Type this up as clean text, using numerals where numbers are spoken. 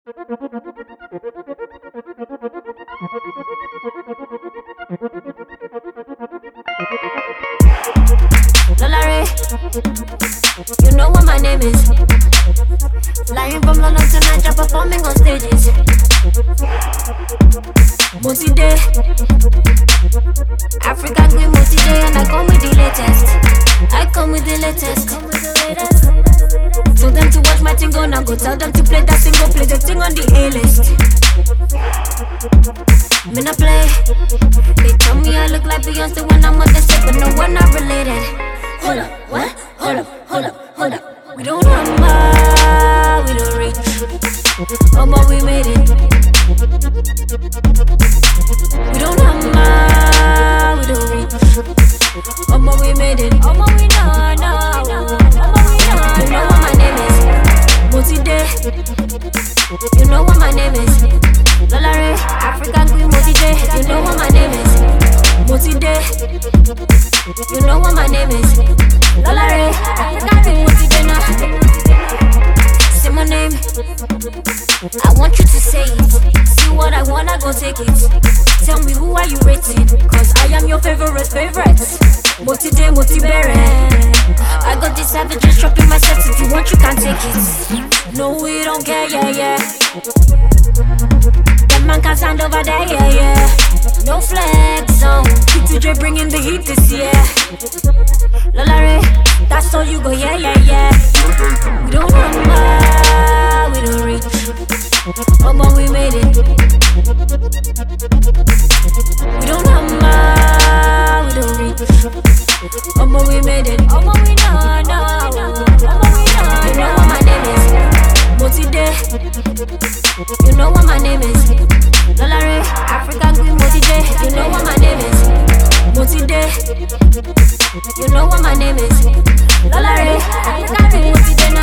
Lolare, you know what my name is. Flying from London to Niger, performing on stages. Moti Day, African Queen Moti Day, and I come with the latest. I come with the latest. Tell them to watch my thing go now, go tell them to play that single, play the thing on the A-list. Me not play. They tell me I look like Beyonce when I'm on the set, but no, we're not related. Hold up, what? Hold up, hold up, hold up. We don't number, we don't reach. Oh, but we made it. We don't number, we don't reach. Oh, but we made it. Oh, but we know, no. Oh, but we know. You know what my name is? Moti Day. You know what my name is? Lolare, African Queen Moti Day. You know what my name is? Moti Day. You know what my name is? Lolare, African Queen Moti Day now. Say my name. I want you to say it. See what I want, I go take it. Tell me who are you rating? Cause I am your favorite. Moti Day, Moti Bere. I got these savages dropping my sets. If you want, you can take it. No, we don't care, yeah. That man can stand over there, yeah. No flex zone. P2J bringing the heat this year. Lolare, that's all you go, yeah. We don't number, we don't reach. Oh, but we made it. We don't number, we don't reach. Oh, but we made it. Oh, but we know, no. Oh, but we know. You know what my name is? Moti Day. You know what my name is? Lolare, African Queen Moti Day. You know what my name is? Moti Day. You know what my name is? Lolare, African Queen Moti Day.